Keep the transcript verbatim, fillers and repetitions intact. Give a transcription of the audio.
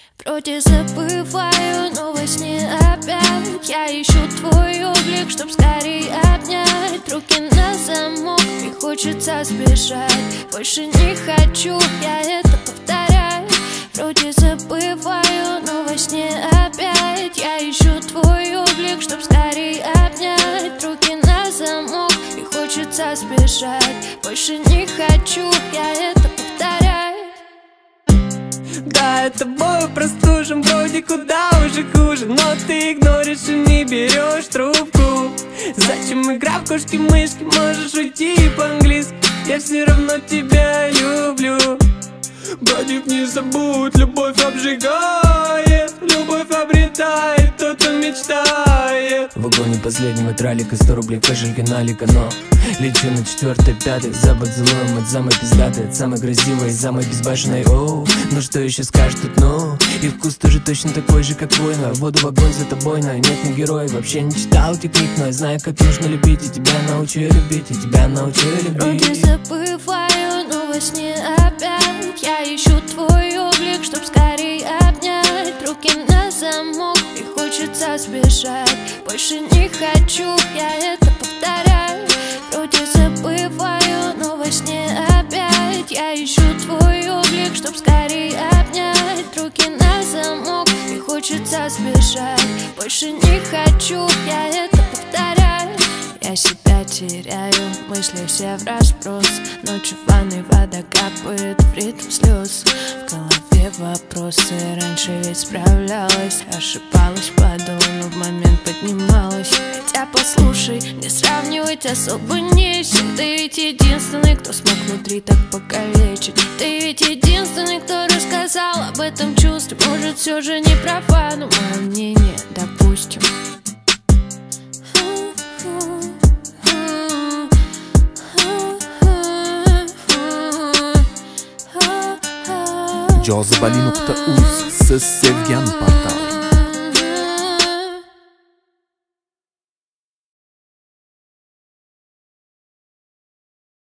Вроде забываю, но во сне опять я ищу твой облик, чтоб скорее обнять. Руки на замок, и хочется сбежать. Больше не хочу, я это повторяю. Вроде забываю, но во сне опять я ищу твой облик, чтоб скорее обнять. Руки на замок, и хочется сбежать. Больше не хочу, я это повторяю. Да, это тобою простужен, вроде куда уже хуже, но ты игноришь и не берешь трубку. Зачем игра в кошки-мышки, можешь уйти по-английски, я все равно тебя люблю. Братик, не забудь, любовь обжигает, любовь обретает тот, кто мечтает. В вагоне последнего тралика сто рублей в кошельке налика, но лечу на четвертой, пятой, за поцелуем от самой пиздатой, от самой красивой и самой безбашенной. Оу, ну что еще скажешь тут, ну? И вкус тоже точно такой же, как твой, но воду в огонь за тобой, но нет, не герой. Вообще не читал этих книг, но я знаю, как нужно любить, и тебя научу любить, и тебя научу любить. Вроде забываю, но во сне опять я ищу твой облик, чтоб скорее обнять. Руки на замок, и хочется сбежать. Больше не хочу, я это повторяю. Вроде забываю, но во сне опять я ищу твой облик, чтоб скорее обнять. Руки на замок, и хочется сбежать. Больше не хочу, я это повторяю. Я себя теряю, мысли все в разброс. Ночью в ванной вода капает в ритм слез. В голове вопросы, раньше ведь справлялась. Ошибалась, падала, но в момент поднималась. Хотя послушай, не сравнивать особо не с чем. Ты ведь единственный, кто смог внутри так покалечить. Ты ведь единственный, кто рассказал об этом чувстве. Может, все же не права, но мое мнение допустим. Jazibali nokta uz siz sevgan portal.